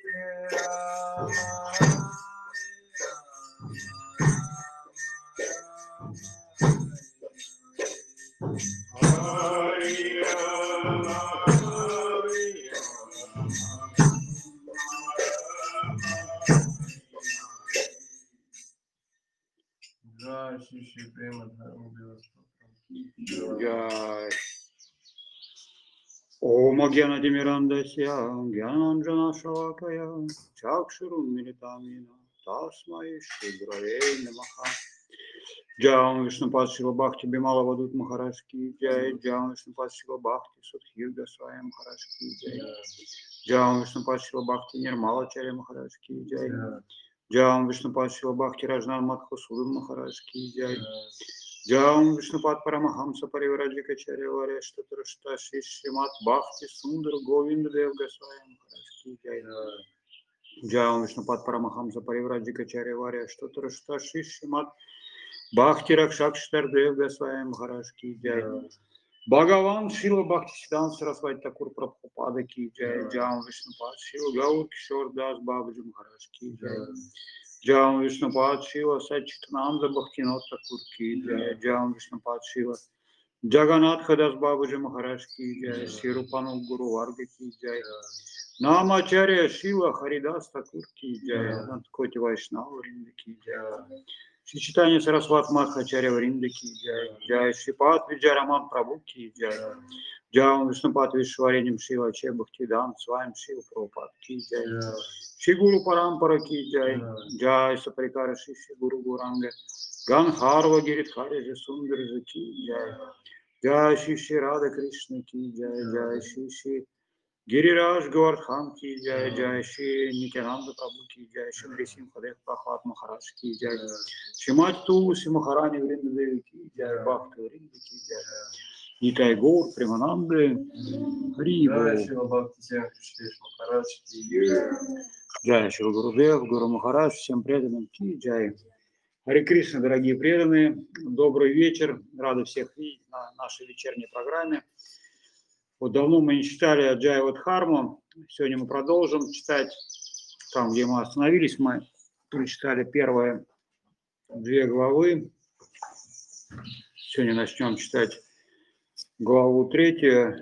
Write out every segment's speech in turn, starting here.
Jai. Om Gyana Dimirandasya Gyananjana Shalakaya Chakshurum Militamina Tasmai Shrigrave Namaha. Jai Vishnupad Shila Bhakti Bimala Vadut Maharaj Ki Jai. Jai Vishnupad Shila Bhakti Sudhir Goswami Maharaj Ki Jai. Jai Vishnupad Shila Bhakti Nirmala Charya Maharaj Ki Jai. Jai Vishnupad Shila Bhakti Rajnan Madhusudan Maharaj Ki Jai. Jai Vishnupad Paramahamsa Parivrajika Charya Vareshta Trashta Shishrimat Bhakti Sundar Govinda Dev Goswami Maharaj Ki Jai. Jai Vishnupad Paramahamsa Parivrajika Charya Vareshta Trashta Shishrimat Bhakti Rakshakshtar Dev Goswami Maharaj Ki Jai. Bhagavan Shila Bhakti Siddhanta Saraswati Thakur Prabhupada Ki Jai. Jai Vishnupad Shila Gaur Kishore Das Babaji Maharaj Ki Jai. Jai Vishnupad Shila Satchitananda Bhaktivinoda Thakur Ki Jai. Jai Vishnupad Shila Jagannath Das Babaji Maharaj Ki Jai. Shri Rupanu Guru Varga Ki Jai. Namacharya Shila Haridas Thakur Ki Jai. Koти Vaishnava Vrinda Ki Jai. Shri Chaitanya Saraswati Madhacharya Vrinda Ki Jai. Jai Shripat Vidyaraman Prabhu Ki Jai. Jai Vishnupad Vishwarenyam Shila Che Bhaktivedanta Swami Shila Prabhupada Ki Jai. Shri Guru Parampara Ki Jai. Jai Saprikara Shri Guru Gauranga Ganharva Giridhari Sundar Ki Jai. Jai Shri Radha Krishna Ki Jai. Jai Shri Giriraj Govardhan Ki Jai. Jai Shri Nityananda Prabhu Ki Jai. Shri Nrsimhadev Prahlad Maharaj Ki Jai. Shrimati Tulsi Maharani Vrinda Devi Ki Jai. Bhakti Vrinda Ki Jai. Nitai Gaur Premanande Haribo. Джай Шри Гурудев, Гуру Махарадж, всем преданным Ки Джай. Харе Кришна, дорогие преданные, добрый вечер, рады всех видеть на нашей вечерней программе. Вот давно мы не читали Аджай Вадхарму, сегодня мы продолжим читать там, где мы остановились, мы прочитали первые две главы. Сегодня начнем читать главу 3,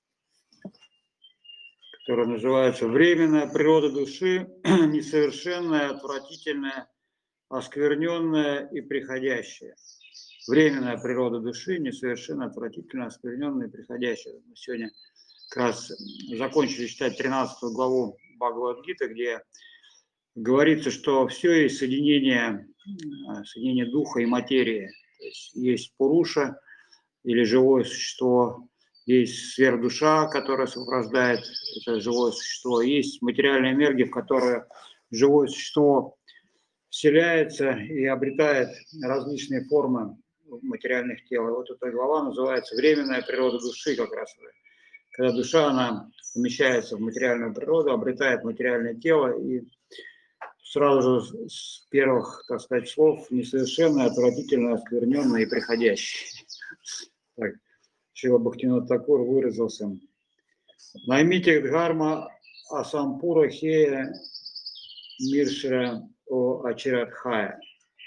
которая называется «Временная природа души, несовершенная, отвратительная, оскверненная и приходящая». Временная природа души, несовершенная, отвратительная, оскверненная и приходящая. Мы сегодня как раз закончили читать 13 главу Бхагавад-гиты, где говорится, что все есть соединение духа и материи. То есть Пуруша или живое существо, есть сверхдуша, которая сопровождает это живое существо, есть материальная энергия, в которую живое существо вселяется и обретает различные формы материальных тел. И вот эта глава называется «Временная природа души», как раз. Когда душа, она помещается в материальную природу, обретает материальное тело, и сразу же с первых, так сказать, слов несовершенное, отвратительное, оскверненное и приходящее. Так, Шрила Бхактивинода Тхакур выразился: «Наймите дхарма асампура хея миршира о ачирадхая».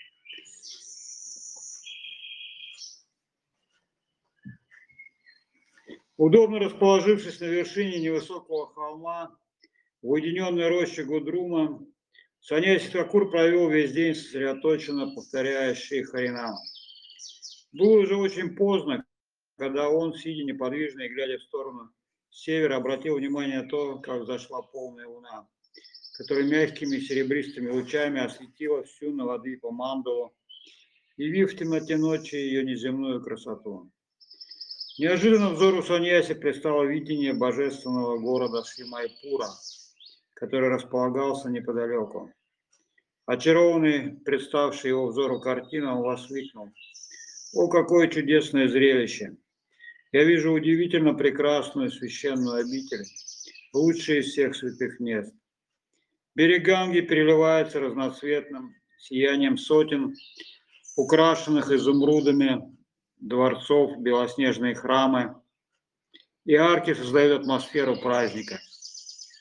Удобно расположившись на вершине невысокого холма, в уединенной роще Гудрума, саньяси Тхакур провел весь день сосредоточенно, повторяя Шри Харинам. Было уже очень поздно, когда он, сидя неподвижно и глядя в сторону севера, обратил внимание на то, как взошла полная луна, которая мягкими серебристыми лучами осветила всю Навадвипа Мандалу, явив в темноте ночи ее неземную красоту. Неожиданно взору саньяси предстало видение божественного города Шримайпура, который располагался неподалеку. Очарованный, представший его взору картину, он воскликнул: «О, какое чудесное зрелище! Я вижу удивительно прекрасную священную обитель, лучшая из всех святых мест. Берег Ганги переливается разноцветным сиянием сотен украшенных изумрудами дворцов, белоснежные храмы, и арки создают атмосферу праздника.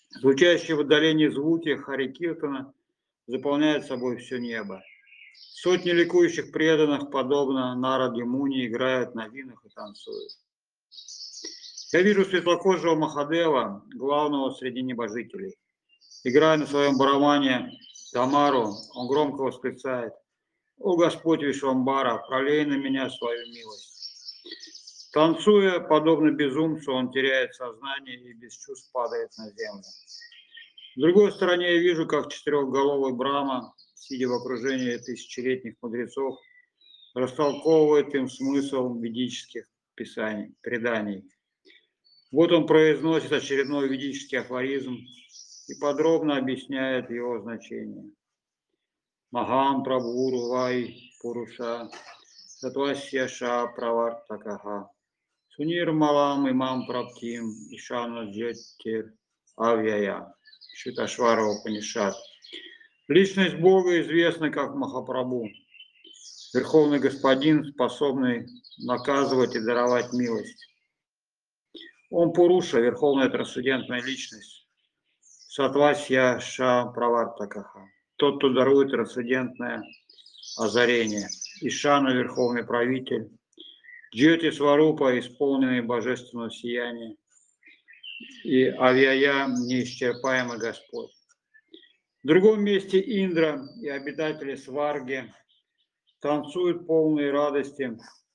Звучащие в отдалении звуки Хари Киртана заполняют собой все небо. Сотни ликующих преданных, подобно Нараде Муни, играют на винах и танцуют. Я вижу светлокожего Махадева, главного среди небожителей. Играя на своем барабане Тамару, он громко восклицает: «О Господь Вишвамбара, пролей на меня свою милость». Танцуя, подобно безумцу, он теряет сознание и без чувств падает на землю. С другой стороны, я вижу, как четырехголовый Брахма, сидя в окружении тысячелетних мудрецов, растолковывает им смысл ведических писаний, преданий. Вот он произносит очередной ведический афоризм и подробно объясняет его значение. Махам Прабхуру Вай Пуруша Сатвасьяша Правартакаха Сунир Малам Имам Праптим Ишана Джеттир Авьяя Шиташвара Упанишат. Личность Бога известна как Махапрабху, Верховный Господин, способный наказывать и даровать милость. Он Пуруша, Верховная Трансцендентная Личность, Сатвасья Ша Правартакаха, тот, кто дарует трансцендентное озарение, Ишана, Верховный Правитель, Джьоти Сварупа, исполненный божественного сияния, и Авьяя, неисчерпаемый Господь. В другом месте Индра и обитатели Сварги танцуют полные радости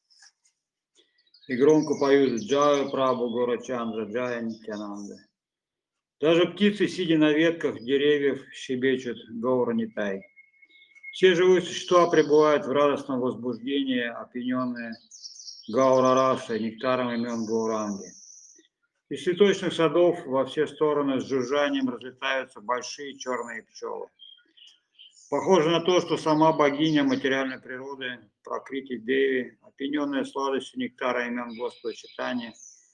и громко поют Джая Прабху Горачандра, Джая Нитянанда. Даже птицы, сидя на ветках деревьев, щебечут Гауранитай. Все живые существа пребывают в радостном возбуждении, опьяненные Гаура-расой, нектаром имен Гауранги. Из цветочных садов во все стороны с жужжанием разлетаются большие черные пчелы. Похоже на то, что сама богиня материальной природы, Пракрити Деви, опьяненная сладостью нектара имен Господа Чайтаньи,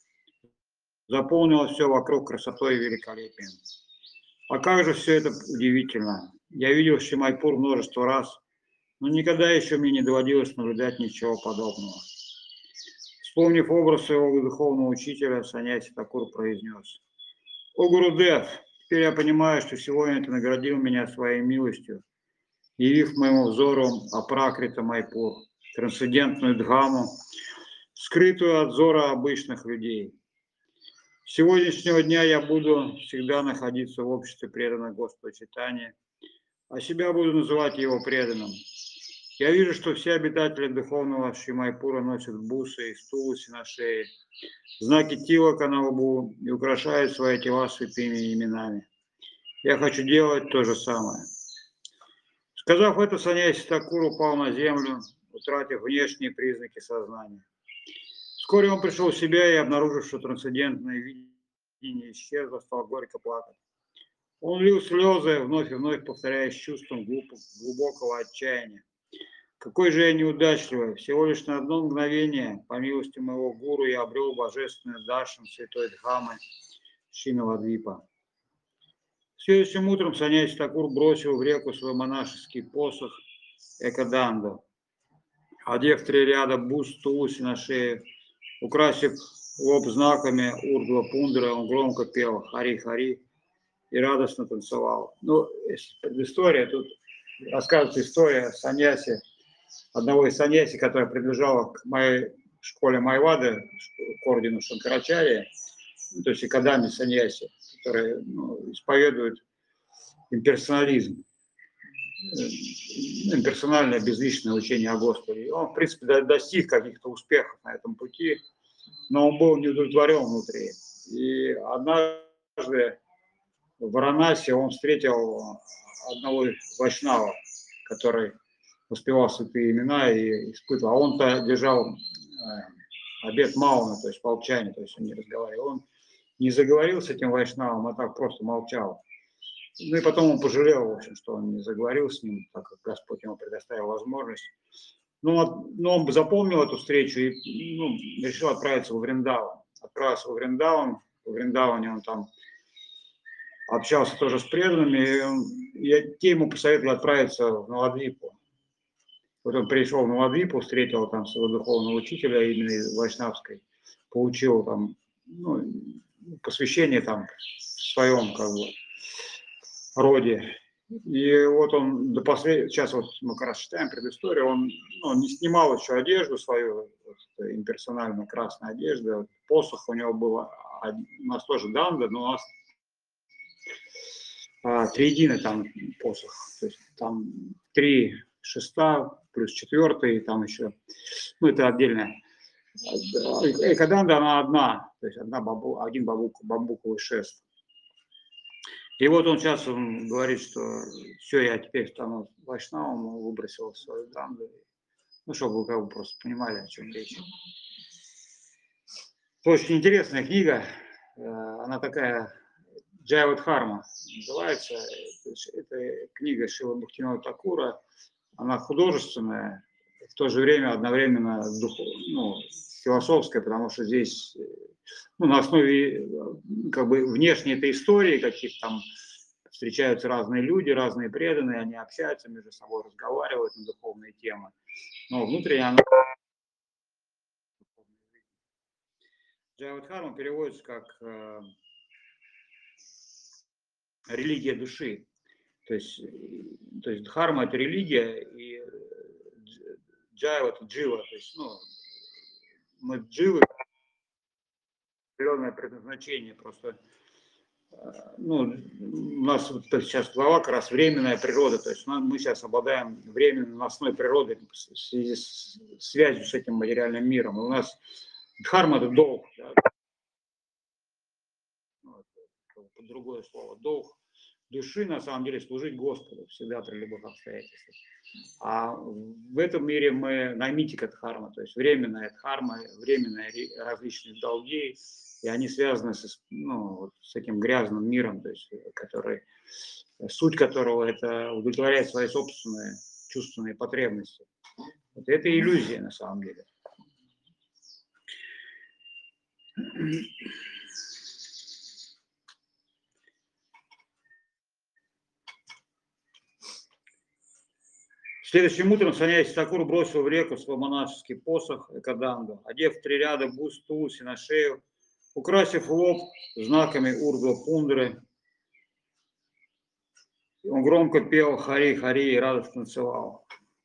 заполнила все вокруг красотой и великолепием. А как же все это удивительно! Я видел Шримайпур множество раз, но никогда еще мне не доводилось наблюдать ничего подобного. Вспомнив образ своего духовного учителя, Саньяси Такур произнес: «О, Гурудев, теперь я понимаю, что сегодня ты наградил меня своей милостью, явив моему взору Апракрита Майпур, трансцендентную Дхаму, скрытую от взора обычных людей. С сегодняшнего дня я буду всегда находиться в обществе преданных Господа Чайтаньи, а себя буду называть его преданным. Я вижу, что все обитатели духовного Шримайпура носят бусы и стулуси на шее, знаки тилака на лбу и украшают свои тела святыми именами. Я хочу делать то же самое». Сказав это, Саньяси Такур упал на землю, утратив внешние признаки сознания. Вскоре он пришел в себя и, обнаружив, что трансцендентное видение исчезло, стал горько плакать. Он лил слезы, вновь и вновь повторяя с чувством глубокого отчаяния: «Какой же я неудачливый! Всего лишь на одно мгновение, по милости моего гуру, я обрел божественный даршан святой Дхамы Шинавадвипа». Следующим утром Саньяси Такур бросил в реку свой монашеский посох Экаданду. Одев 3 ряда бус тулуси на шее, украсив лоб знаками Урдва Пундра, он громко пел «Хари-хари» и радостно танцевал. Ну, предыстория, тут рассказывается история саньяси, одного из саньяси, который принадлежал к моей школе Майвады, к ордену Шанкарачарьи, ну, то есть Экадами саньяси, которые исповедуют имперсонализм, имперсональное безличное учение о Господе. И он, в принципе, достиг каких-то успехов на этом пути, но он был не удовлетворен внутри. И однажды в Варанаси он встретил одного вайшнава, который воспевал святые имена и испытывал. А он-то держал обет Мауна, то есть молчание, то есть он не разговаривал. Он не заговорил с этим вайшнавом, а так просто молчал. Ну и потом он пожалел, в общем, что он не заговорил с ним, так как Господь ему предоставил возможность. Но он запомнил эту встречу и решил отправиться во Вриндаван. Отправился во Вриндаван. В Вриндаване он там общался тоже с преданными, и те ему посоветовали отправиться в Навадвипу. Вот он пришел в Навадвипу, встретил там своего духовного учителя именно из Вайшнавской, получил там посвящение там в своем как бы роде. И вот он до последнего, сейчас вот мы как раз читаем предысторию, он не снимал еще одежду свою, вот, имперсональную красную одежду, посох у него был, у нас тоже данда, но у нас триединый там посох, то есть там 3 шеста плюс 4, там еще, это отдельная. Экаданда она одна, то есть один бамбуковый шест. И вот он сейчас говорит, что все, я теперь стану вайшнавом, выбросил свою данду. Чтобы вы как бы просто понимали, о чем речь. Очень интересная книга. Она такая, Джайавадхарма называется. Это книга Шрила Бхактивинода Такура. Она художественная, в то же время одновременно философская, потому что здесь на основе как бы внешней этой истории, каких там встречаются разные люди, разные преданные, они общаются между собой, разговаривают на духовные темы. Но внутренне она... Джайавадхарма переводится как религия души. То есть дхарма – это религия, и джайва – это джива. То есть, мы дживы, определенное предназначение. Просто у нас вот сейчас глава как раз временная природа. То есть мы сейчас обладаем временной наносной природой в связи с связью с этим материальным миром. И у нас дхарма – это долг. Да? Другое слово. Долг души, на самом деле, служить Господу всегда при любых обстоятельствах. А в этом мире мы наймитика дхарма, то есть временная дхарма, временные различные долги, и они связаны с этим грязным миром, то есть, суть которого это удовлетворять свои собственные чувственные потребности. Вот это иллюзия на самом деле. Следующим утром саньяси Такур бросил в реку свой монашеский посох Экаданду, одев 3 ряда бус тулси на шею, украсив лоб знаками урдва пундры. Он громко пел «Хари, Хари» и радостно танцевал.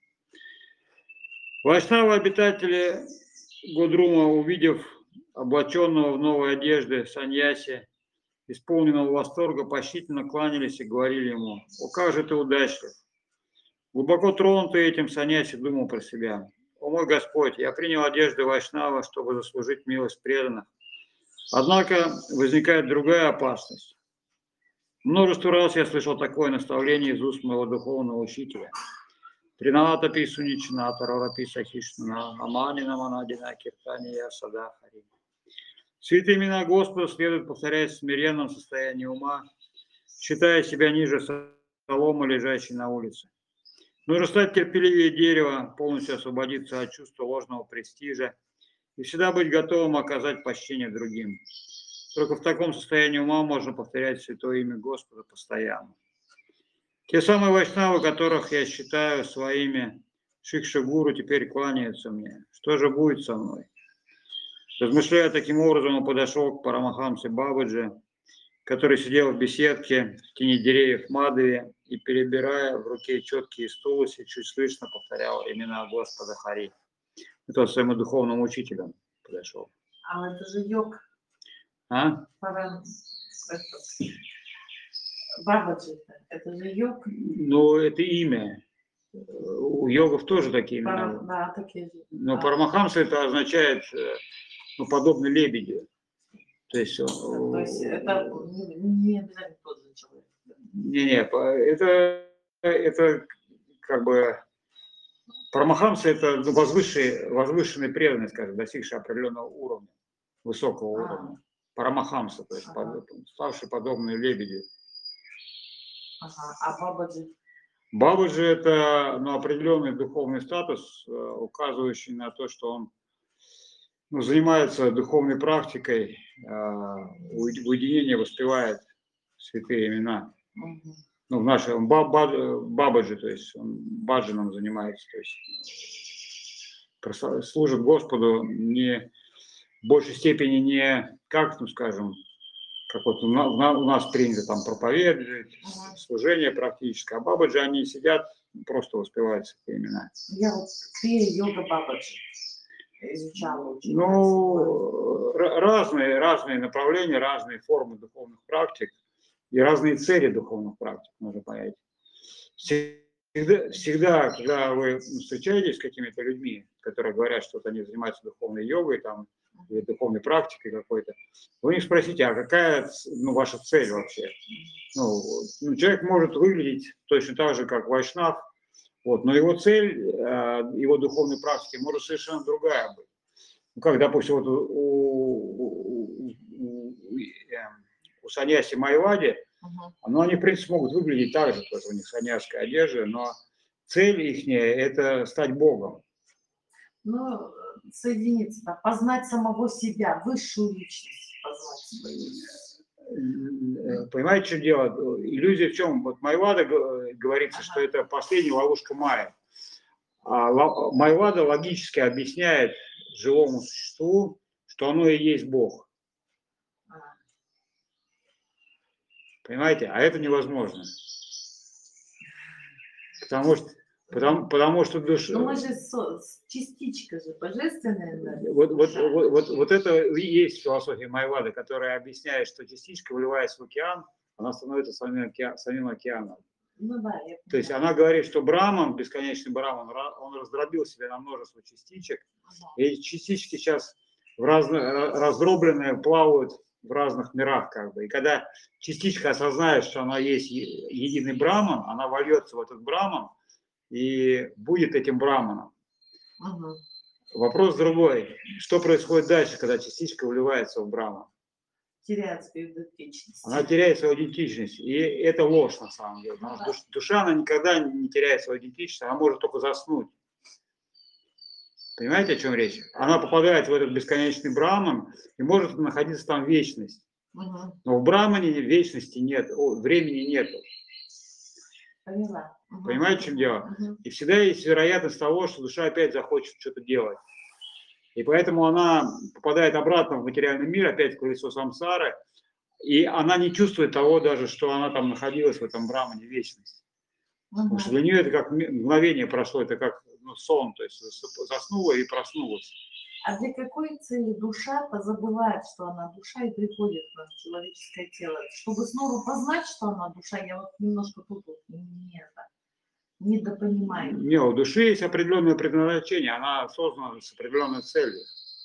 Вайшнавы, обитатели Гудрума, увидев облаченного в новые одежды саньяси, исполненного восторга, почтительно кланялись и говорили ему: «О, как же ты удачлив!» Глубоко тронутый этим, саньяси думал про себя: «О мой Господь, я принял одежды Вайшнава, чтобы заслужить милость преданных. Однако возникает другая опасность. Множество раз я слышал такое наставление из уст моего духовного учителя. Тринавата писунична, тарарапи сахишна, аманина манадина киртания сада хари. Святые имена Господа следует повторять в смиренном состоянии ума, считая себя ниже соломы, лежащей на улице. Нужно стать терпеливее дерева, полностью освободиться от чувства ложного престижа и всегда быть готовым оказать почтение другим. Только в таком состоянии ума можно повторять святое имя Господа постоянно. Те самые вайшнавы, которых я считаю своими шикша-гуру, теперь кланяются мне. Что же будет со мной?» Размышляя таким образом, он подошел к Парамахамсе Бабаджи, который сидел в беседке в тени деревьев Мадхави и, перебирая в руке четкие стулуси, чуть слышно повторял имена Господа Хари. Это своему духовному учителю подошел. А это же йог. А? Бабаджи, это же йог. Ну, это имя. У йогов тоже такие имена. Да, такие же. Но Парамахамса это означает, подобно лебедю. То есть это не обязательно тот же человек. Это как бы Парамахамса это возвышенный преданный, скажем, достигший определенного уровня, высокого уровня. Парамахамса, то есть ставший подобный лебедю. А Бабаджи? Бабаджи это определенный духовный статус, указывающий на то, что он занимается духовной практикой, в уединении воспевает святые имена. В нашем Бабаджи, то есть он баджаном занимается, то есть служит Господу не в большей степени не как, скажем, как вот у нас принято там проповедовать, служение практическое, а бабаджи, они сидят, просто воспевают свои имена. Я вот йога бабаджи изучала очень. Ну, разные направления, разные формы духовных практик и разные цели духовных практик, можно понять. Всегда, когда вы встречаетесь с какими-то людьми, которые говорят, что вот они занимаются духовной йогой там, или духовной практикой какой-то, вы у них спросите, а какая ваша цель вообще? Человек может выглядеть точно так же, как вайшнав, вот, но его цель, его духовной практики может совершенно другая быть. Как, допустим, вот у саньяси Майвади, но они, в принципе, могут выглядеть так же, тоже у них саньясская одежда, но цель их – это стать Богом. Ну, соединиться, да, познать самого себя, высшую личность познать. Понимаете, что дело? Иллюзия в чем? Вот Майвада говорится, что это последняя ловушка Майя. А Майвада логически объясняет живому существу, что оно и есть Бог. Понимаете? А это невозможно. Потому что душа... Но мы же частичка же, божественная энергия. Вот это и есть философия Майвады, которая объясняет, что частичка, вливаясь в океан, она становится самим океаном. Ну да, То есть она говорит, что Браман, бесконечный Браман, он раздробил себя на множество частичек, и эти частички сейчас раздробленные плавают в разных мирах, как бы. И когда частичка осознает, что она есть единый Браман, она вольется в этот Браман и будет этим Браманом. Вопрос другой. Что происходит дальше, когда частичка вливается в Браман? Теряет свою идентичность. Она теряет свою идентичность. И это ложь на самом деле. Душа, она никогда не теряет свою идентичность, она может только заснуть. Понимаете, о чем речь? Она попадает в этот бесконечный Браман и может находиться там вечность. Но в Брамане вечности нет, времени нету. Поняла. Понимаете, в чем дело? И всегда есть вероятность того, что душа опять захочет что-то делать. И поэтому она попадает обратно в материальный мир, опять в колесо самсары, и она не чувствует того даже, что она там находилась в этом Брамане вечности. Потому что для нее это как мгновение прошло, это как сон, то есть заснула и проснулась. А для какой цели душа позабывает, что она душа, и приходит в наше человеческое тело? Чтобы снова познать, что она душа, я вот немножко тут недопонимаю. Не, у души есть определенное предназначение, она создана с определенной целью.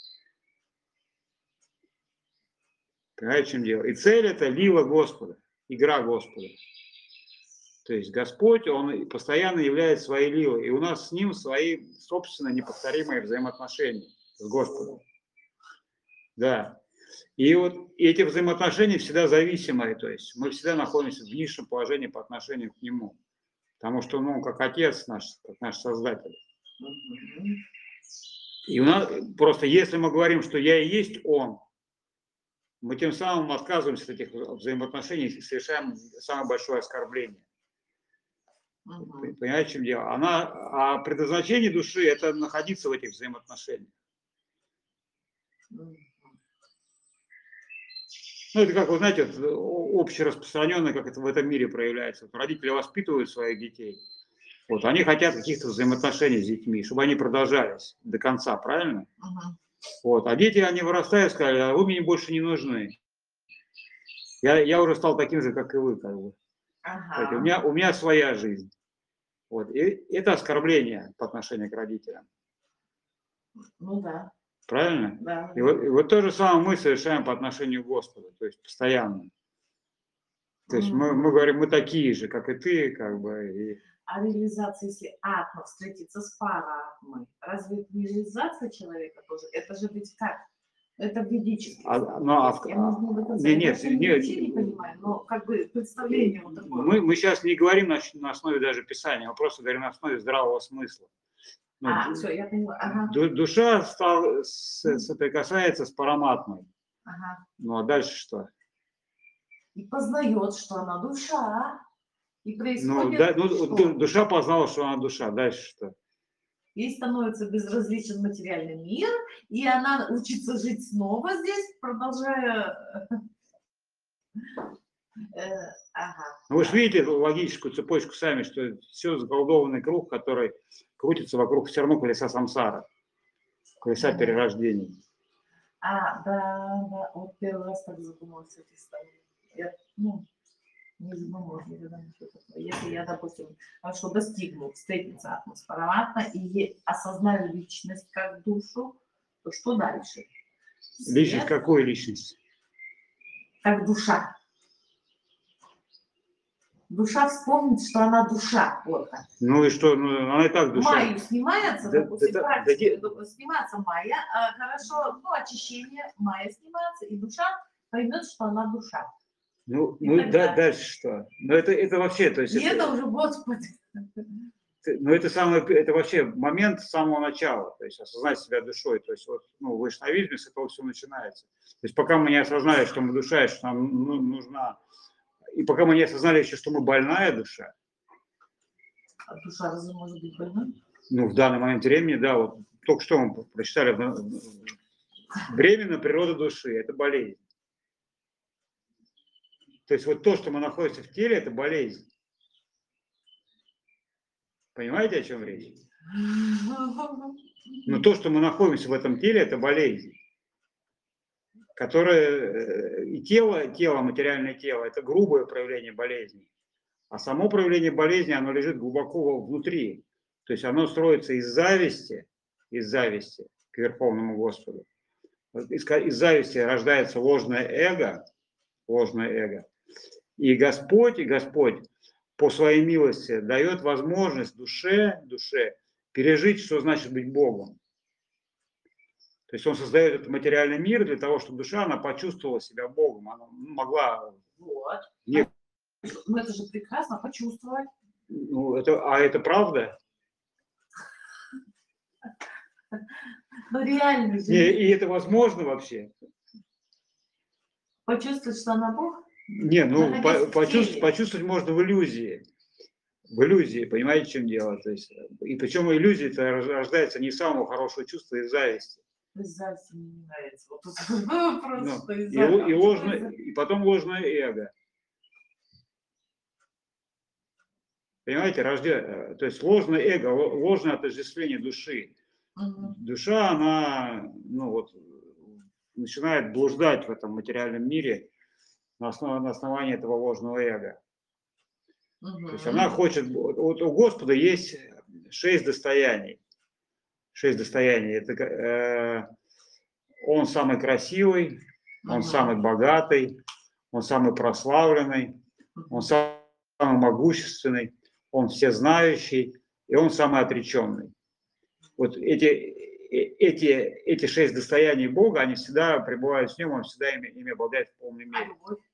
Понимаете, в чем дело? И цель – это лила Господа, игра Господа. То есть Господь, Он постоянно является своей лилой, и у нас с Ним свои собственные неповторимые взаимоотношения с Господом. Да. И вот эти взаимоотношения всегда зависимые, то есть мы всегда находимся в низшем положении по отношению к Нему. Потому что он как Отец наш, как наш Создатель. И у нас просто, если мы говорим, что я и есть Он, мы тем самым отказываемся от этих взаимоотношений и совершаем самое большое оскорбление. Понимаете, в чем дело? А предназначение души – это находиться в этих взаимоотношениях. Ну, это как, вы знаете, общераспространенно, как это в этом мире проявляется. Вот родители воспитывают своих детей. Вот, они хотят каких-то взаимоотношений с детьми, чтобы они продолжались до конца, правильно? Вот, а дети, они вырастают и сказали, а вы мне больше не нужны. Я уже стал таким же, как и вы, как бы. У меня своя жизнь. Вот, и это оскорбление по отношению к родителям. Ну да. Правильно? Да. И вот то же самое мы совершаем по отношению к Господу, то есть постоянно. То есть мы говорим, мы такие же, как и ты, как бы. И... А реализация, если атма встретится с параатмой, разве это не реализация человека тоже? Это же ведь как? Это ведически. Я не до конца. Я вообще не понимаю, но как бы представление вот такое. Мы сейчас не говорим на основе даже Писания, мы просто говорим на основе здравого смысла. Все, я поняла. Душа соприкасается с параматмой. Ну а дальше что? И познает, что она душа. И происходит. Душа познала, что она душа. Дальше что? Ей становится безразличен материальный мир, и она учится жить снова здесь, продолжая Ага. Ну, вы же видите логическую цепочку сами, что все заколдованный круг, который крутится вокруг все равно колеса самсара, колеса перерождений. Да, вот первый раз так задумалась с этой стороны. Я, не задумалась никогда ничего такого. Если я, допустим, что достигну, встретиться атмосфероватно и осознаю личность как душу, то что дальше? Личность какой личность? Как душа. Душа вспомнит, что она душа. Вот так. Ну и что, ну, она и так душа. Майю снимается, допустим, снимается майя, хорошо, очищение, майя снимается, и душа поймет, что она душа. Ну дальше что? Ну это вообще, то есть... И это уже Господи. Ну это вообще момент с самого начала, то есть осознать себя душой, то есть вот, в вайшнавизме с этого все начинается. То есть пока мы не осознали, что мы душа, и что нам нужна, и пока мы не осознали еще, что мы больная душа. А душа разве может быть больной? Ну в данный момент времени, да, вот только что мы прочитали, временная природа души – это болезнь. То есть вот то, что мы находимся в теле, это болезнь. Понимаете, о чем речь? Но то, что мы находимся в этом теле, это болезнь, которая и тело, материальное тело, это грубое проявление болезни. А само проявление болезни, оно лежит глубоко внутри. То есть оно строится из зависти к Верховному Господу. Из зависти рождается ложное эго. И Господь по своей милости дает возможность душе пережить, что значит быть Богом. То есть он создает этот материальный мир для того, чтобы душа, она почувствовала себя Богом. Она могла... Вот. Это же прекрасно почувствовать. Это правда? Ну реально же. И это возможно вообще? Почувствовать, что она Бог? Почувствовать можно в иллюзии. В иллюзии, понимаете, в чем дело? То есть, и причем иллюзия-то рождается не из самого хорошего чувства, из зависти. Из зависти мне не нравится. Вот тут просто и потом ложное эго. Понимаете, то есть ложное эго, ложное отождествление души. Душа, она начинает блуждать в этом материальном мире на основании этого ложного эго. То есть она хочет... Вот у Господа есть 6 достояний. 6 достояний. Это он самый красивый, он самый богатый, он самый прославленный, он самый могущественный, он всезнающий, и он самый отреченный. Вот эти 6 достояний Бога, они всегда пребывают с ним, он всегда ими обладает в полной мере.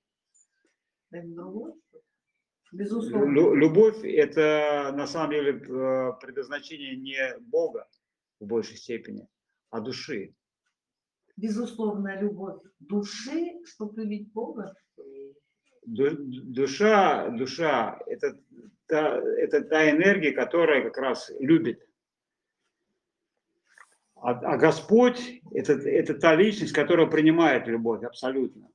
Любовь – это на самом деле предназначение не Бога в большей степени, а души. Безусловная любовь души, чтобы любить Бога. Душа – это та энергия, которая как раз любит. А Господь – это та личность, которая принимает любовь абсолютно.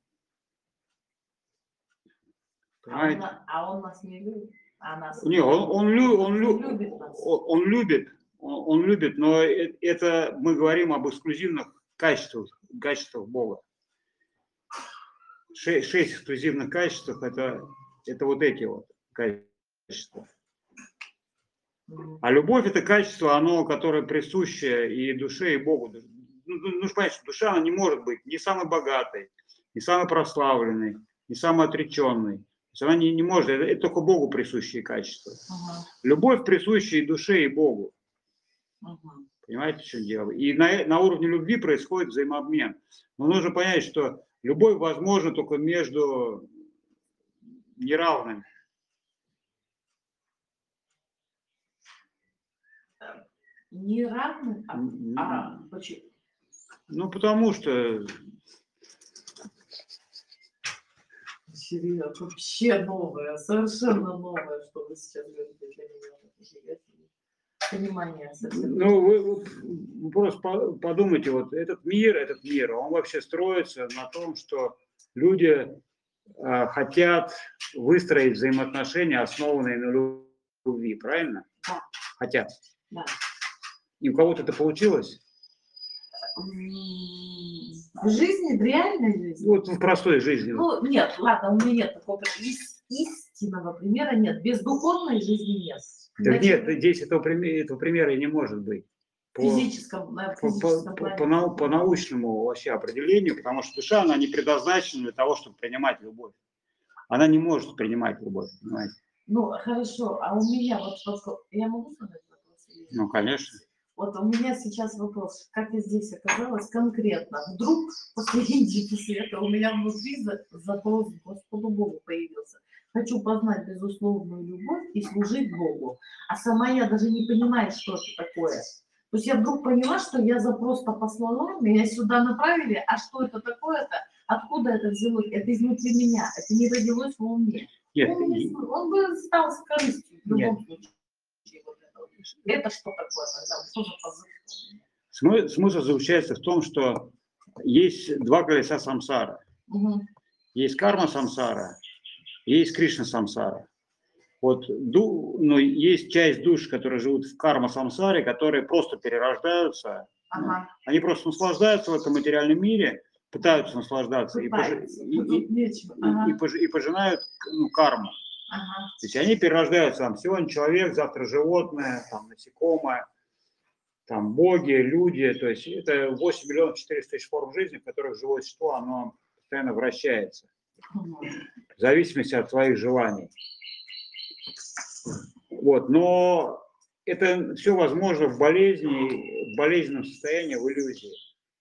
А он нас не любит? Он любит, но это мы говорим об эксклюзивных качествах Бога. 6 эксклюзивных качествах – это вот эти вот качества. А любовь – это качество, которое присуще и душе, и Богу. Нужно понять, что душа, она не может быть ни самой богатой, ни самой прославленной, ни самой отреченной. То есть она не может, это только Богу присущие качества. Любовь присуща и душе, и Богу. Понимаете, в чем дело? И на уровне любви происходит взаимообмен. Но нужно понять, что любовь возможна только между неравными. Неравным? Почему? Ну, потому что... Вообще новое, совершенно новое, что вы сейчас говорите для меня. Понимание совсем. Вы просто подумайте, вот этот мир, он вообще строится на том, что люди хотят выстроить взаимоотношения, основанные на любви, правильно? Да. Хотят. Да. И у кого-то это получилось? В жизни, в реальной жизни? Вот в простой жизни. Ну, нет, ладно, у меня нет такого истинного примера, нет. Без духовной жизни нет. Так Иначе нет, здесь этого примера и не может быть. в физическом плане. По научному вообще определению, потому что душа, она не предназначена для того, чтобы принимать любовь. Она не может принимать любовь, понимаете? Ну, хорошо, а у меня вот вопрос, я могу задать вопрос? Ну, конечно. Вот у меня сейчас вопрос, как я здесь оказалась конкретно. Вдруг после Индии, после этого у меня внутри запрос к Господу Богу появился. Хочу познать безусловную любовь и служить Богу. А сама я даже не понимаю, что это такое. То есть я вдруг поняла, что я просто послала, меня сюда направили, а что это такое-то, откуда это взялось, это изнутри меня, это не родилось в уме. Нет, Он бы стал с корыстью в любом случае. Это что такое тогда? Что за позыв? Смысл заключается в том, что есть два колеса самсара. Угу. Есть карма самсара, есть Кришна самсара. Вот, ну, есть часть душ, которые живут в карма самсаре, которые просто перерождаются. Ага. Ну, они просто наслаждаются в этом материальном мире, пытаются наслаждаться и пожинают карму. Ага. То есть они перерождаются, там, сегодня человек, завтра животное, там, насекомое, там, боги, люди. То есть это 8 миллионов 400 тысяч форм жизни, в которых живое существо, оно постоянно вращается. В зависимости от своих желаний. Вот, но это все возможно в болезни, в болезненном состоянии, в иллюзии.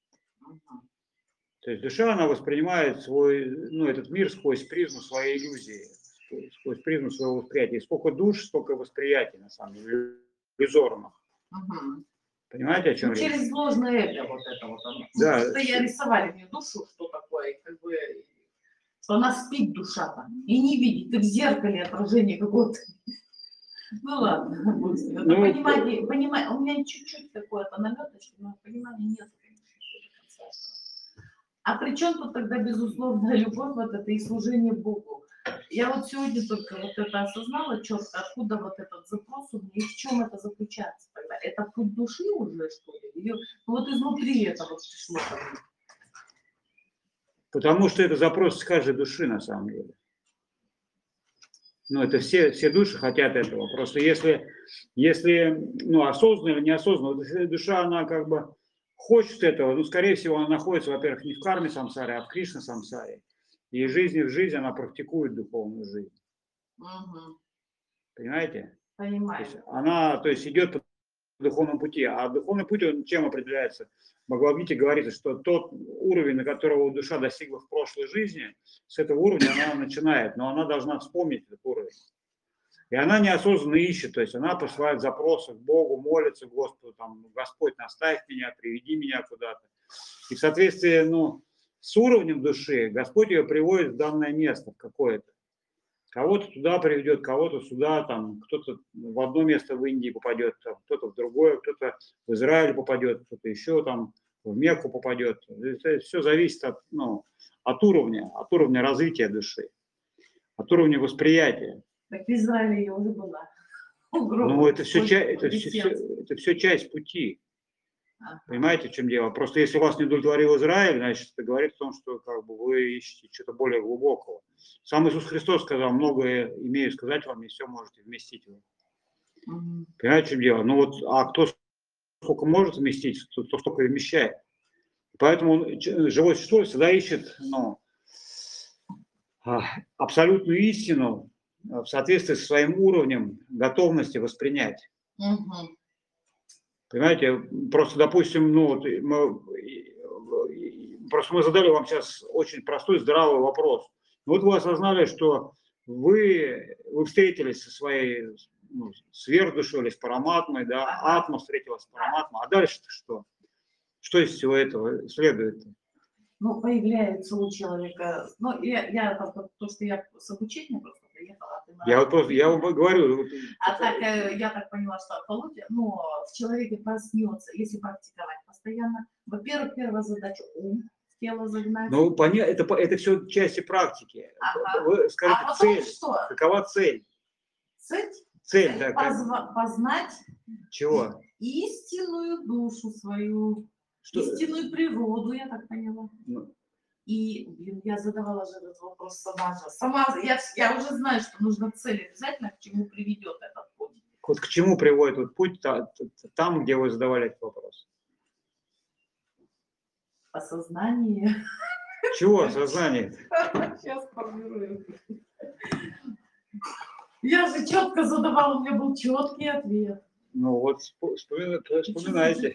То есть душа, она воспринимает свой, ну, этот мир сквозь призму своей иллюзии, сквозь призму своего восприятия. И сколько душ, столько восприятий, на самом деле, иллюзорных. Угу. Понимаете, о чем речь? Через ложное эго вот это вот. Да. Это я рисовали мне душу, что такое, как бы, что она спит, душа-то, и не видит, и в зеркале отражение какое-то. Ну ладно, понимание, у меня чуть-чуть какое-то наметочка, но понимания нет. А при чем тут тогда безусловная любовь, вот это и служение Богу? Я вот сегодня только вот это осознала четко, откуда вот этот запрос у меня и в чем это заключается тогда. Это путь души уже, что ли? Или вот изнутри это вот пришло ко мне? Потому что это запрос с каждой души, на самом деле. Ну, это все души хотят этого. Просто если ну, осознанно или неосознанно, если душа, она как бы хочет этого, ну, скорее всего, она находится, во-первых, не в карме самсаре, а в Кришна самсаре. И из жизни в жизнь она практикует духовную жизнь. Угу. Понимаете? Понимаю. То есть идет по духовному пути. А духовный путь, он чем определяется? В Бхагавад-гите говорится, что тот уровень, на которого душа достигла в прошлой жизни, с этого уровня она начинает, но она должна вспомнить этот уровень. И она неосознанно ищет, то есть она посылает запросы к Богу, молится Господу, там, Господь, наставь меня, приведи меня куда-то. И в соответствии, ну, с уровнем души Господь ее приводит в данное место, в какое-то. Кого-то туда приведет, кого-то сюда, там, кто-то в одно место в Индии попадет, кто-то в другое, кто-то в Израиль попадет, кто-то еще там в Мекку попадет. Это все зависит от уровня развития души, от уровня восприятия. Так в Израиле я уже была. Ну, это все часть пути. Ага. Понимаете, в чем дело? Просто если вас не удовлетворил Израиль, значит, это говорит о том, что как бы, вы ищете что-то более глубокого. Сам Иисус Христос сказал, многое имею сказать вам, и все можете вместить в. Угу. Понимаете, в чем дело? Ну вот, а кто сколько может вместить, то столько и вмещает. Поэтому живое существо всегда ищет, абсолютную истину в соответствии со своим уровнем готовности воспринять. Угу. Понимаете, просто, допустим, мы задали вам сейчас очень простой, здравый вопрос. Вот вы осознали, что вы встретились со своей сверхдушой или с параматмой, да, атма встретилась с параматмой, а дальше-то что? Что из всего этого следует? Ну, появляется у человека, ну, я то, что я с обучения просто приехала. Я вам говорю. Я так поняла, что но в человеке проснется, если практиковать постоянно. Во-первых, первая задача ум, тело загнать. Ну, это все части практики. Ага. Вы скажите, А потом цель. что? Какова цель? Цель? Цель, да. Познать Чего? истинную душу свою, Что? истинную природу, я так поняла. Ну, И, блин, я задавала же этот вопрос сама же. Я уже знаю, что нужно цель обязательно, к чему приведет этот путь. вот к чему приводит вот путь там, где вы задавали этот вопрос? Осознание. Чего осознание? Сейчас формирую. Я же четко задавала, у меня был четкий ответ. Ну вот вспоминайте.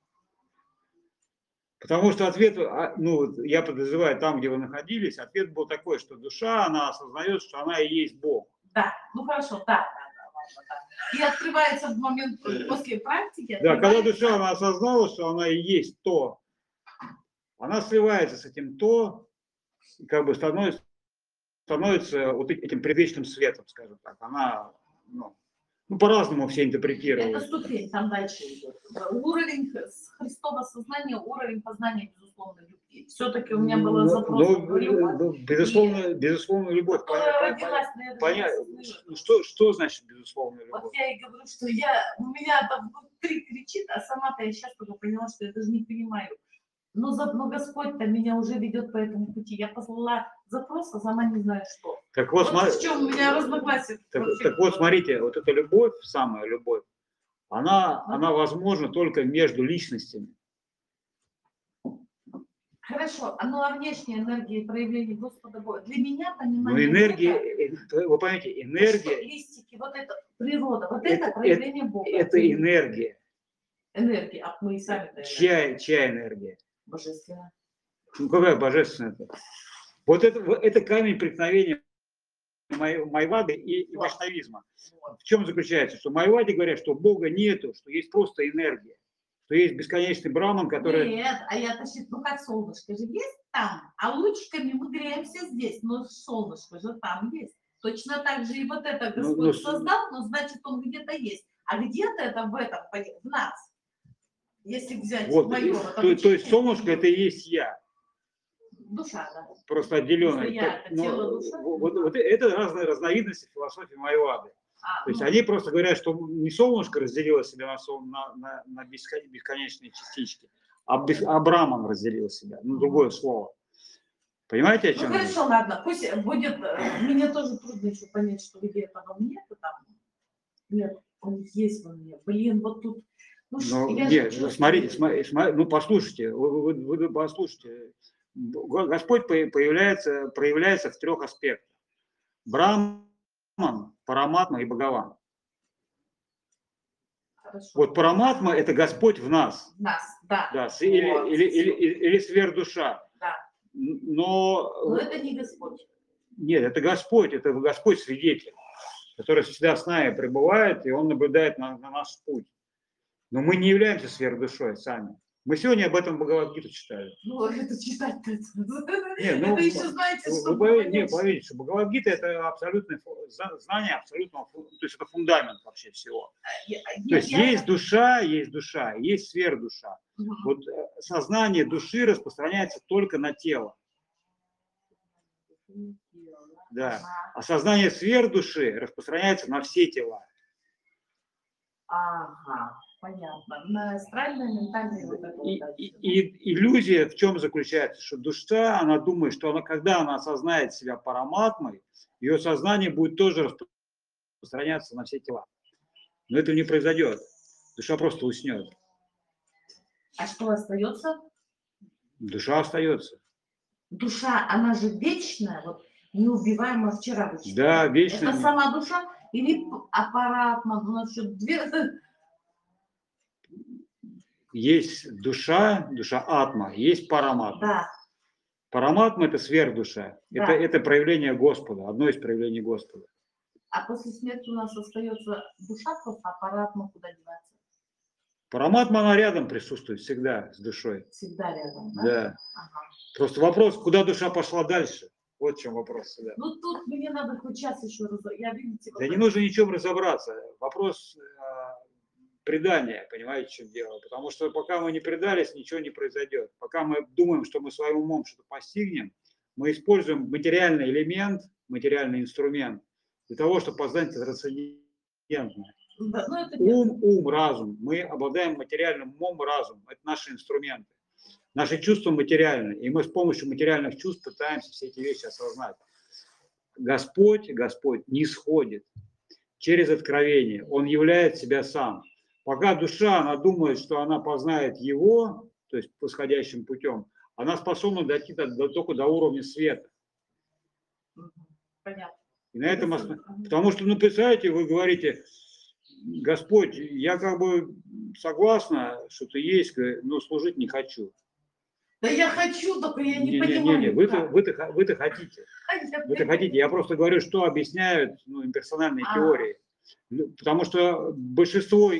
Потому что ответ, ну, я подозреваю, там, где вы находились, ответ был такой, что душа, она осознает, что она и есть Бог. Да, ну хорошо, да. И открывается в момент после практики. Да, когда душа, она осознала, что она и есть то, она сливается с этим то, и как бы становится вот этим предвечным светом, скажем так. Она, ну по-разному все интерпретируют. Это ступень, там дальше идет. Уровень Христового сознания, уровень познания безусловной любви. Все-таки у меня было запрос на любовь. Безусловно, любовь. Понятно. Что значит безусловная любовь? Вот я и говорю, что у меня там внутри кричит, а сама-то я сейчас только поняла, что я даже не понимаю. Но Господь-то меня уже ведет по этому пути. Я послала запрос, а сама не знаю что. Так вот, в чем у меня разногласия. Так вот, смотрите, вот эта любовь, самая любовь, она возможна только между личностями. Хорошо, а внешняя энергия и проявление Господа Бога. Для меня понимание. Но энергия, вы поймите, энергия. Листики, вот это природа, вот это проявление Бога. Это энергия. Энергия, а мы и сами-то. Чья энергия? Божественная. Ну какая божественная? Вот это камень преткновения майвады и вайшнавизма. В чем заключается? Что майвади говорят, что Бога нету, что есть просто энергия. Что есть бесконечный браман, который... Нет, а я-то считаю, как солнышко же есть там, а лучиками мы греемся здесь, но солнышко же там есть. Точно так же и вот это Господь создал, но значит он где-то есть. А где-то это в нас. Если взять вот, моё... то есть солнышко это и есть я. Душа, да. Просто отделенная. Вот это разные разновидности философии майвады. То есть они просто говорят, что не солнышко разделило себя на бесконечные частички, а Браман разделил себя. Ну, другое слово. Понимаете, о чем я? Ну хорошо, ладно, пусть будет. Мне тоже трудно еще понять, что где-то во мне, там. Нет, он есть во мне. Блин, вот тут. Нет, смотрите, ну послушайте, вы послушайте. Господь проявляется в трех аспектах. Браман, Параматма и Бхагаван. Хорошо. Вот Параматма – это Господь в нас. В нас, да. Да, или сверхдуша. Да. Но это не Господь. Нет, это Господь свидетель, который всегда с нами пребывает, и Он наблюдает на наш путь. Но мы не являемся сверхдушой сами. Мы сегодня об этом Бхагавад-гиту читали. Ну, это читать-то. Нет, это еще знаете, что... Поверьте, что Бхагавад-гита – это абсолютное знание абсолютного, то есть это фундамент вообще всего. То есть есть душа, есть сверхдуша. Вот сознание души распространяется только на тело. Да. А сознание сверхдуши распространяется на все тела. Ага, понятно. На астральное, ментальное вот это. И иллюзия в чем заключается? Что душа, она думает, что когда она осознает себя параматмой, ее сознание будет тоже распространяться на все тела. Но это не произойдет. Душа просто уснет. А что остается? Душа остается. Душа, она же вечная, вот неубиваемая вчера. Да, вечная. Это сама душа или аппарат, насчет двери? Есть душа атма, есть параматма. Да. Параматма – это сверхдуша. Да. Это проявление Господа, одно из проявлений Господа. А после смерти у нас остается душа, просто аппаратма куда деваться? Параматма, она рядом присутствует всегда с душой. Всегда рядом, да? Да. Ага. Просто вопрос, куда душа пошла дальше. Вот в чем вопрос всегда. Ну тут мне надо хоть час еще разобраться. Я, видите, да не нужно ничем разобраться. Вопрос предание, понимаете, в чем дело? Потому что пока мы не предались, ничего не произойдет. Пока мы думаем, что мы своим умом что-то постигнем, мы используем материальный элемент, материальный инструмент для того, чтобы познать трансцендентное. Да, ну это Ум, разум. Мы обладаем материальным умом и разумом. Это наши инструменты. Наши чувства материальны. И мы с помощью материальных чувств пытаемся все эти вещи осознать. Господь не сходит через откровение. Он являет себя сам. Пока душа, она думает, что она познает его, то есть восходящим путем, она способна дойти только до уровня света. понятно. И на этом, потому что, ну, представляете, вы говорите, Господь, я как бы согласна, что ты есть, но служить не хочу. Да я хочу, только я не понимаю. Не, вы-то хотите. Вы-то хотите. Я просто говорю, что объясняют имперсональные теории. Потому что большинство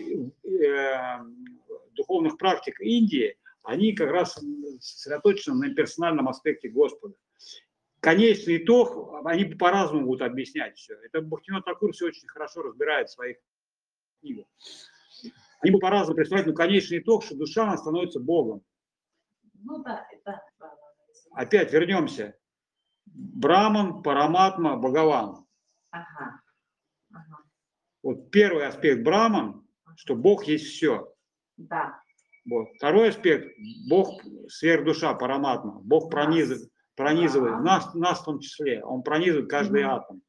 духовных практик Индии, они как раз сосредоточены на персональном аспекте Господа. Конечный итог, они по-разному будут объяснять все. Это Бхактивинода Такур все очень хорошо разбирает в своих книгах. Они будут по-разному представлять, но конечный итог, что душа, она становится Богом. Ну да. Опять вернемся. Браман, Параматма, Бхагаван. Ага. Вот первый аспект Браман, что Бог есть все. Да. Вот. Второй аспект, Бог сверхдуша, Параматма. Бог пронизывает нас в том числе. Он пронизывает каждый атом.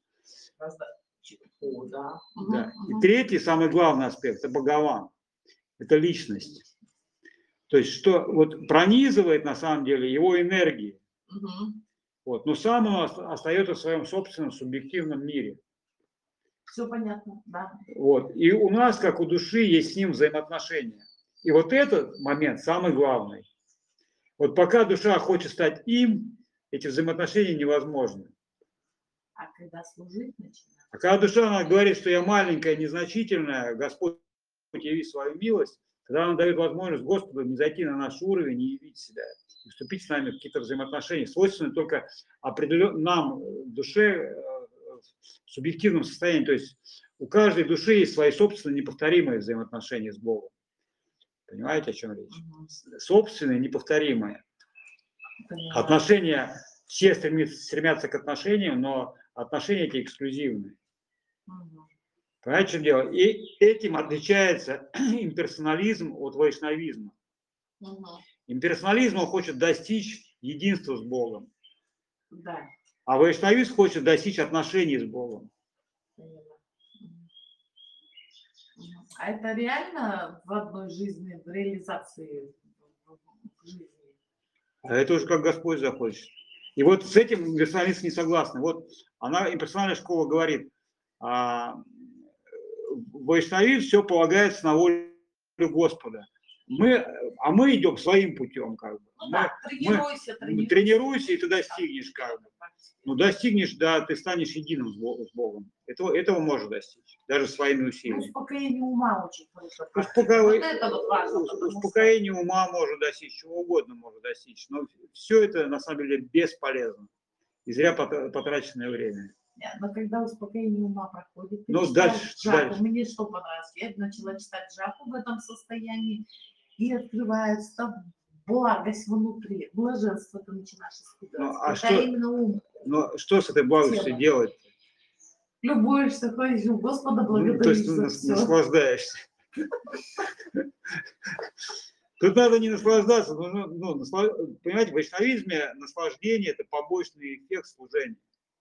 Да. И третий, самый главный аспект, это Бхагаван. Это личность. То есть, что вот пронизывает на самом деле его энергии. Вот. Но сам он остается в своем собственном субъективном мире. Все понятно, да. Вот. И у нас, как у души, есть с ним взаимоотношения. И вот этот момент самый главный. Вот пока душа хочет стать им, эти взаимоотношения невозможны. А когда служить начинает? А когда душа она говорит, что я маленькая, незначительная, Господь яви свою милость, тогда она дает возможность Господу не зайти на наш уровень и явить себя, и вступить с нами в какие-то взаимоотношения, свойственные только нам, душе, в субъективном состоянии. То есть у каждой души есть свои собственные неповторимые взаимоотношения с Богом. Понимаете, о чем речь? Собственные, неповторимые. Отношения, все стремятся к отношениям, но отношения эти эксклюзивные. Понимаете, в чем дело? И этим отличается имперсонализм от вайшнавизма. Имперсонализм он хочет достичь единства с Богом. Да. А вайшнавизм хочет достичь отношений с Богом. А это реально в одной жизни, в реализации в жизни? А это уже как Господь захочет. И вот с этим имперсоналисты не согласны. Вот она, имперсональная школа говорит, вайшнавизм все полагается на волю Господа. Мы идем своим путем, как бы. Ну да, тренируйся, и ты достигнешь, как бы. Ну, достигнешь, да, ты станешь единым с Богом. Этого можно достичь, даже своими усилиями. Успокоение ума очень хорошо. Это вот важно. Успокоение ума можно достичь, чего угодно можно достичь. Но все это, на самом деле, бесполезно. И зря потраченное время. Но когда успокоение ума проходит, ты дальше. Мне что понравилось? Я начала читать Джапу в этом состоянии, и открывается благость внутри, блаженство ты начинаешь испытывать. Именно ум. Но что с этой благостью делать? Любуешься, ходишь, Господа благодаришь то есть за все. Наслаждаешься. Тут надо не наслаждаться. Понимаете, в вайшнавизме наслаждение – это побочный эффект служения.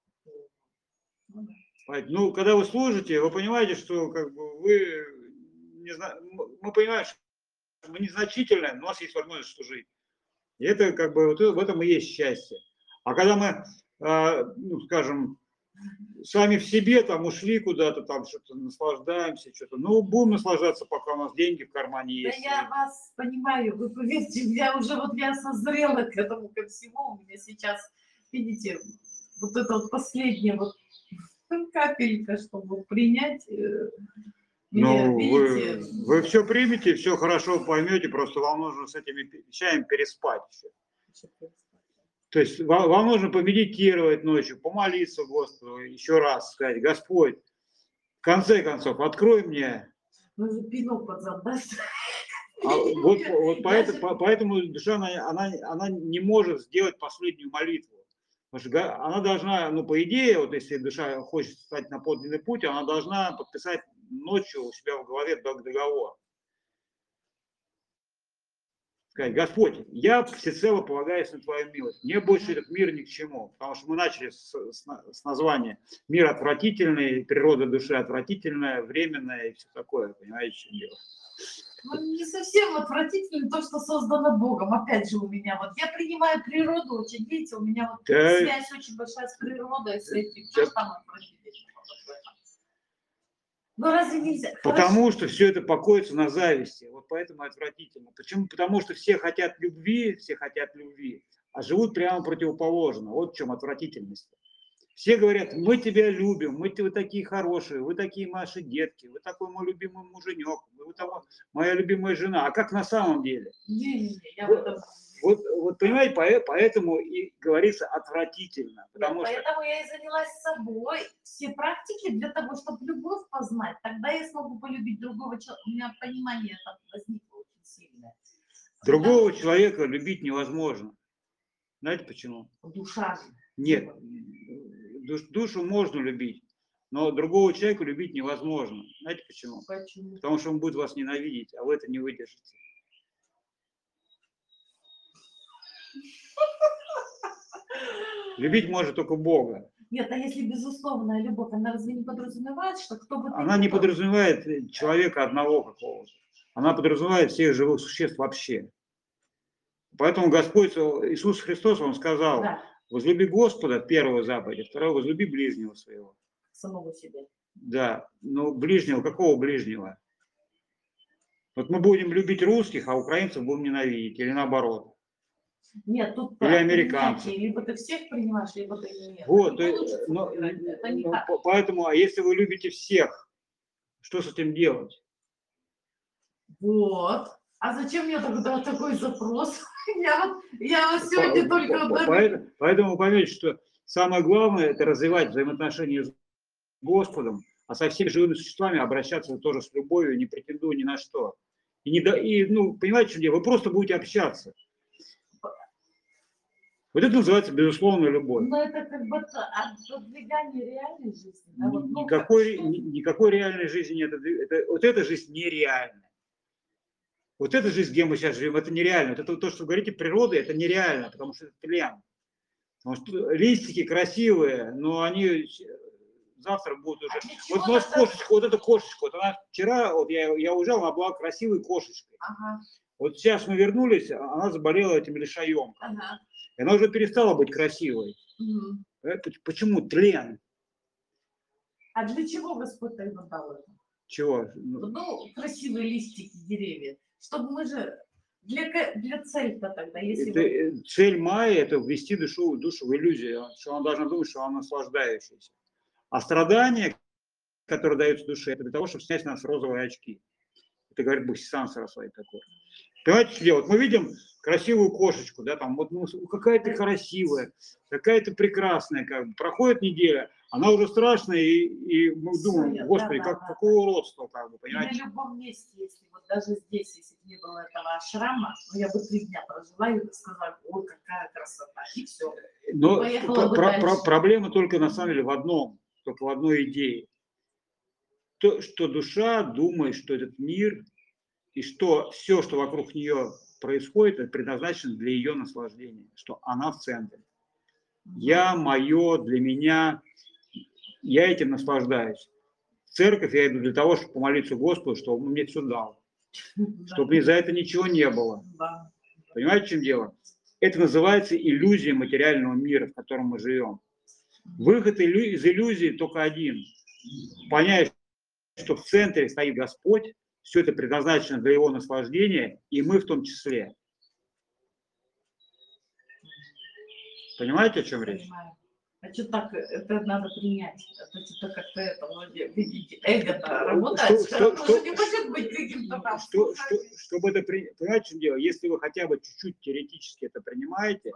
Ну, когда вы служите, вы понимаете, что как бы вы, не знаю, мы понимаем, что мы незначительны, но у нас есть возможность служить. И это как бы вот в этом и есть счастье. А когда мы, скажем, сами в себе там ушли куда-то, там что-то наслаждаемся, что-то, будем наслаждаться, пока у нас деньги в кармане есть. Да я вас понимаю, вы поверьте, я созрела к этому, ко всему. У меня сейчас, видите, вот это вот последнее вот капелька, чтобы принять. Вы все примете, все хорошо поймете, просто вам нужно с этими вещами переспать еще. То есть вам нужно помедитировать ночью, помолиться Господу, еще раз сказать: Господь, в конце концов, открой мне Ну, же пинок под зад даст. Вот поэтому душа, она не может сделать последнюю молитву. Потому что она должна, ну, по идее, вот если душа хочет стать на подлинный путь, она должна подписать ночью у себя в голове договор. Сказать: Господь, я всецело полагаюсь на Твою милость. Мне больше этот мир ни к чему. Потому что мы начали с названия: мир отвратительный, природа души отвратительная, временная и все такое. Понимаете, в чем дело? Ну, не совсем отвратительно то, что создано Богом. Опять же, у меня вот, я принимаю природу очень, видите, у меня вот связь очень большая с природой, с этим. Что ж там отвратительно? Ну, разве нельзя? Потому что все это покоится на зависти. Вот поэтому отвратительно. Почему? Потому что все хотят любви, а живут прямо противоположно. Вот в чем отвратительность. Все говорят: мы тебя любим, вы такие хорошие, вы такие наши детки, вы такой мой любимый муженек, вы такой, моя любимая жена. А как на самом деле? Вот понимаете, поэтому и говорится отвратительно. Поэтому я и занялась собой. Все практики для того, чтобы любовь познать, тогда я смогу полюбить другого человека. У меня понимание там возникло очень сильное. Другого человека любить невозможно. Знаете почему? Душа же. Нет. Душу можно любить, но другого человека любить невозможно. Знаете почему? Почему? Потому что он будет вас ненавидеть, а вы это не выдержите. Любить может только Бога. Нет, а если безусловная любовь, она разве не подразумевает, что кто бы ты Она не подразумевает человека одного какого-то. Она подразумевает всех живых существ вообще. Поэтому Господь Иисус Христос, Он сказал: да, возлюби Господа, первую заповедь, вторую — возлюби ближнего своего. Самого себя. Да, но ближнего, какого ближнего? Вот мы будем любить русских, а украинцев будем ненавидеть, или наоборот. Нет, тут или американцев. Либо ты всех принимаешь, либо ты нет. Вот, поэтому, а если вы любите всех, что с этим делать? Вот. А зачем мне тогда такой запрос? Я вот сегодня только... Поэтому вы поймете, что самое главное — это развивать взаимоотношения с Господом, а со всеми живыми существами обращаться тоже с любовью, не претендуя ни на что. Понимаете, что дело? Вы просто будете общаться. Вот это называется безусловная любовь. Но это как бы отодвигание реальной жизни. Да? Никакой реальной жизни нет. Вот эта жизнь нереальна. Вот эта жизнь, где мы сейчас живем, это нереально. Вот это то, что вы говорите, природа, это нереально, потому что это тлен. Потому что листики красивые, но они завтра будут уже... Вот у нас кошечка, вот эта кошечка, вот она вчера, вот я уезжал, она была красивой кошечкой. Ага. Вот сейчас мы вернулись, она заболела этим лишаем. Ага. И она уже перестала быть красивой. Угу. Почему? Тлен. А для чего Господь тогда дал это? Чего? Красивые листики, деревья. Чтобы мы же... Для цели-то тогда, если цель Майи — это ввести душу в иллюзию, что она должна думать, что она наслаждающаяся. А страдания, которые даются душе, это для того, чтобы снять с нас розовые очки. Это говорит Бахтисарам Сарасвати такой. Понимаете, что делать? Мы видим красивую кошечку, да, там, вот, какая ты красивая, какая ты прекрасная, как бы. Проходит неделя, она уже страшная, и мы думаем: Господи, какое уродство, как бы, понимаете? И на любом месте, если вот даже здесь, если бы не было этого ашрама, я бы 3 дня прожила и сказала: ой, какая красота, и все. Но проблема только на самом деле в одном, только в одной идее. То, что душа думает, что этот мир и что все, что вокруг нее происходит, это предназначено для ее наслаждения, что она в центре. Я, мое, для меня, я этим наслаждаюсь. В церковь я иду для того, чтобы помолиться Господу, чтобы он мне все дал, чтобы мне за это ничего не было. Понимаете, в чем дело? Это называется иллюзия материального мира, в котором мы живем. Выход из иллюзии только один. Понять, что в центре стоит Господь, все это предназначено для его наслаждения, и мы в том числе. Понимаете, о чем речь? Понимаю. А что так, это надо принять? Это что-то как-то это, видите, эго-то работает, что не может быть каким-то там. Чтобы это принять, понимаете, в чем дело? Если вы хотя бы чуть-чуть теоретически это принимаете,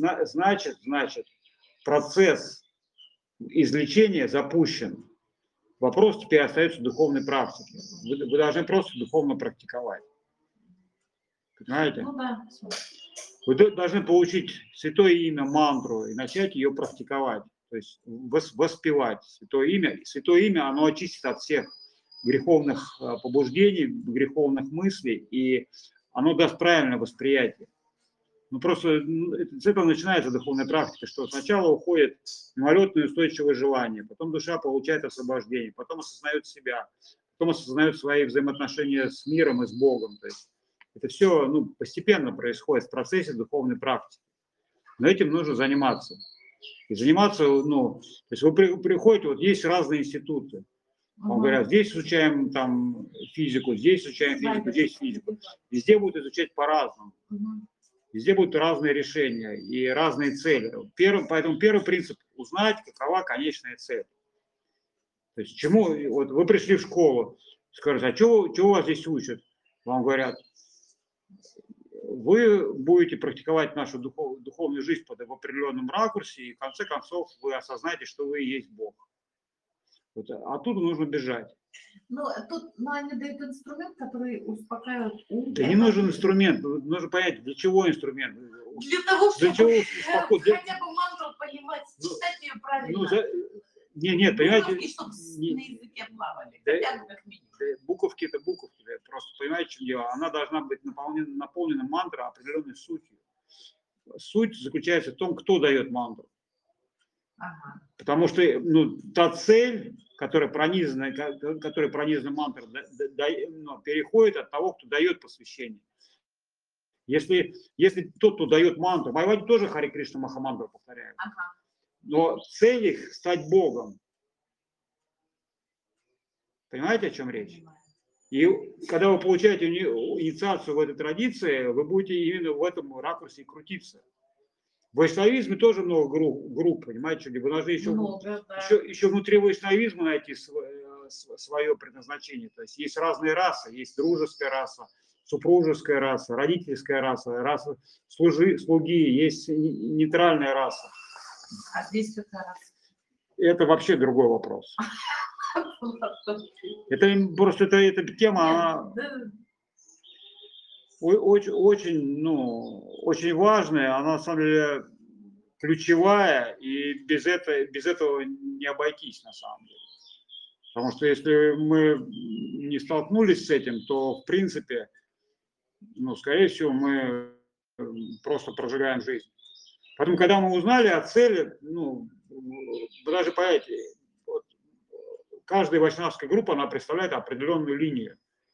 значит, процесс излечения запущен. Вопрос теперь остается духовной практики. Вы должны просто духовно практиковать. Понимаете? Ну да. Вы должны получить святое имя, мантру и начать ее практиковать. То есть воспевать святое имя. Святое имя, оно очистит от всех греховных побуждений, греховных мыслей, и оно даст правильное восприятие. Ну, просто с этого начинается духовная практика, что сначала уходит мимолетное устойчивое желание, потом душа получает освобождение, потом осознает себя, потом осознает свои взаимоотношения с миром и с Богом. То есть это все постепенно происходит в процессе духовной практики. Но этим нужно заниматься. И заниматься, то есть вы приходите, вот есть разные институты. Вам говорят, здесь изучаем там физику, здесь изучаем физику, здесь физику. Везде будут изучать по-разному. Везде будут разные решения и разные цели. Поэтому первый принцип – узнать, какова конечная цель. То есть вот вы пришли в школу, скажете, а что у вас здесь учат? Вам говорят, вы будете практиковать нашу духовную жизнь в определенном ракурсе, и в конце концов вы осознаете, что вы и есть Бог. Вот, оттуда нужно бежать. Ну, тут они дают инструмент, который успокаивает ум. Да не нужен инструмент, нужно понять, для чего инструмент. Для того, чтобы хотя бы мантру понимать, читать ее правильно. Нет, понимаете, буковки, чтобы на языке плавали, да, хотя бы как минимум. Буковки это буковки, просто понимаете, в чем дело. Она должна быть наполнена мантрой определенной сутью. Суть заключается в том, кто дает мантру. Ага. Потому что та цель, которая пронизана мантрой, переходит от того, кто дает посвящение. Если тот, кто дает мантру, Майавади тоже Харе Кришна Махамантру повторяют. Ага. Но цель их стать Богом. Понимаете, о чем речь? И когда вы получаете инициацию в этой традиции, вы будете именно в этом ракурсе и крутиться. В вайшнавизме тоже много групп, понимаете, вы должны еще внутри вайшнавизма найти свое предназначение. То есть есть разные расы, есть дружеская раса, супружеская раса, родительская раса слуги, есть нейтральная раса. А здесь какая раса? Это вообще другой вопрос. Это просто эта тема, она очень важная, она на самом деле ключевая, и без этого не обойтись на самом деле. Потому что если мы не столкнулись с этим, то в принципе, скорее всего, мы просто прожигаем жизнь. Поэтому, когда мы узнали о цели, вы даже понимаете, вот, каждая вайшнавская группа, она представляет определенную линию.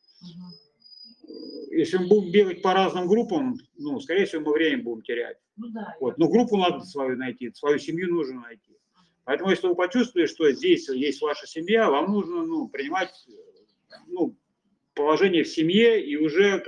Если мы будем бегать по разным группам, скорее всего, мы время будем терять. Вот. Но группу надо свою найти, свою семью нужно найти. Поэтому, если вы почувствуете, что здесь есть ваша семья, вам нужно принимать положение в семье и уже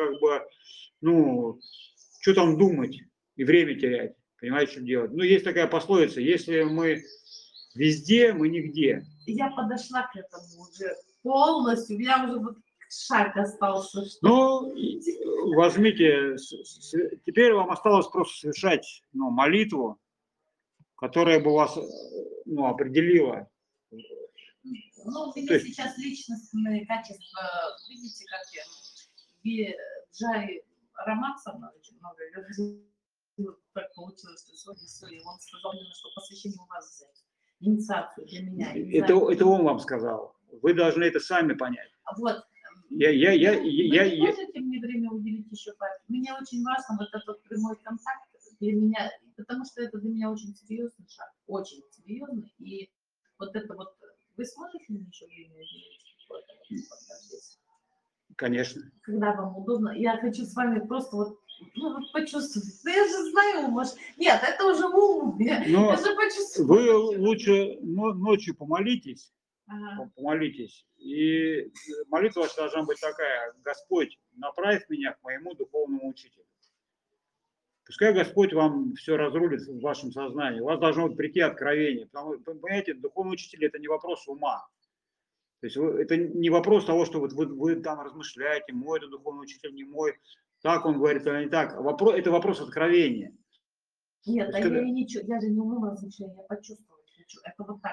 что там думать и время терять. Понимаете, что делать? Есть такая пословица, если мы везде, мы нигде. Я подошла к этому уже полностью, у меня уже шаг остался. Возьмите, теперь вам осталось просто совершать молитву, которая бы вас определила. У меня сейчас личностные качества, видите, как я Джай Рамат со мной очень много говорил. Так получилось, что сегодня он сказал мне, что посвящение у вас взять. Инициацию для меня. Это он вам сказал. Вы должны это сами понять. Вот. Вы не можете мне время уделить еще пару? Мне очень важно вот этот прямой контакт для меня, потому что это для меня очень серьезный шаг, очень серьезный. И вот это вот, вы сможете мне еще время уделить? Конечно. Когда вам удобно. Я хочу с вами просто почувствовать. Я же знаю, может. Нет, это уже ум. Я же почувствую. Вы лучше ночью помолитесь. Помолитесь. И молитва ваша должна быть такая: Господь, направь меня к моему духовному учителю. Пускай Господь вам все разрулит в вашем сознании. У вас должно прийти откровение. Понимаете, духовный учитель – это не вопрос ума. То есть это не вопрос того, что вы там размышляете, мой это духовный учитель, не мой, так он говорит, или не так. Это вопрос откровения. Нет, я же не умела размышлять, я почувствовала. Это вот так.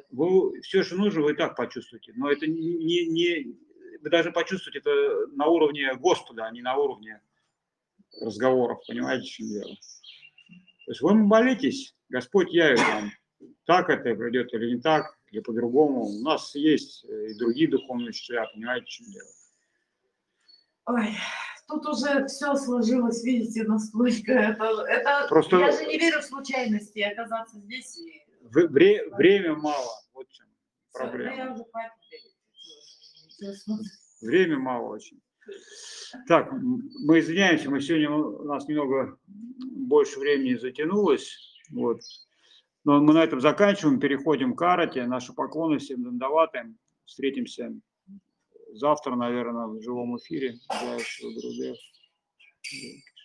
вы все, что нужно, вы и так почувствуете. Но это вы даже почувствуете это на уровне Господа, а не на уровне разговоров. Понимаете, в чем дело? То есть вы молитесь, Господь явит вам, так это пройдет или не так, или по-другому. У нас есть и другие духовные учителя, понимаете, в чем дело. Ой, тут уже все сложилось, видите, настолько. Это Просто я же не верю в случайности оказаться здесь. И... время мало, вот в чем Всё, проблема. я уже поэтому верю. Время мало очень. Так, мы извиняемся, мы сегодня у нас немного больше времени затянулось. Вот. Но мы на этом заканчиваем, переходим к Арате. Наши поклоны всем дандаваты. Встретимся завтра, наверное, в живом эфире.